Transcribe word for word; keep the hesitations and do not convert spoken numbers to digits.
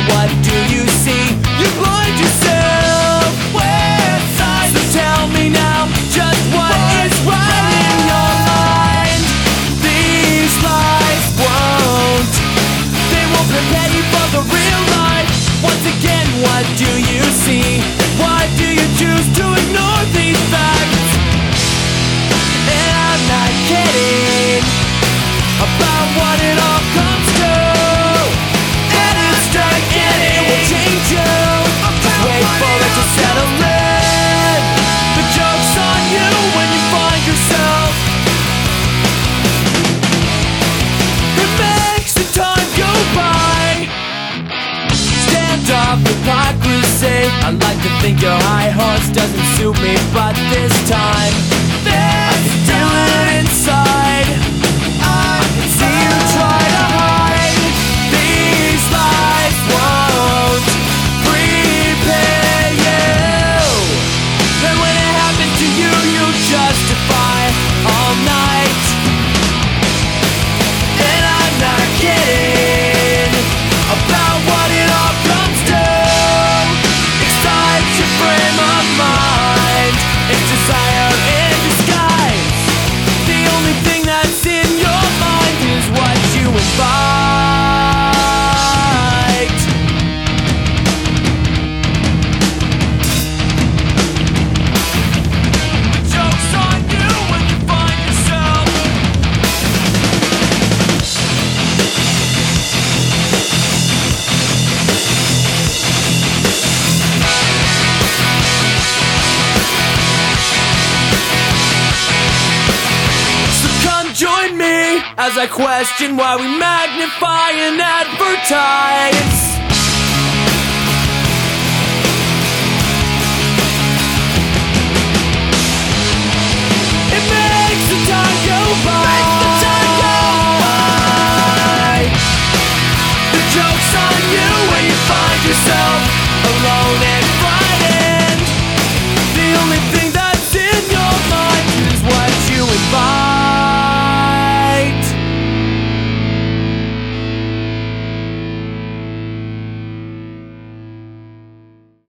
what do you see? You blind yourself with sight. So tell me now, just what, what is right in your mind? These lies won't, they won't prepare you for the real life. Once again, what do you see? Why do you choose to ignore these facts? And I'm not kidding about what it all comes to. And it's dark and it will change you. Just wait for it to settle in. The joke's on you when you find yourself. It makes the time go by. Stand off hypocrisy. I like to think your high horse doesn't suit me, but this time I can feel it inside. I can see you try to hide. These lies won't prepare you. And when it happens to you, you justify all night. And I'm not kidding about what it all comes to. Excite your frame of mind. It's desire in disguise. The only thing that's in your mind is what you invite. The joke's on you when you find yourself. So come join me as I question why we magnify and advertise.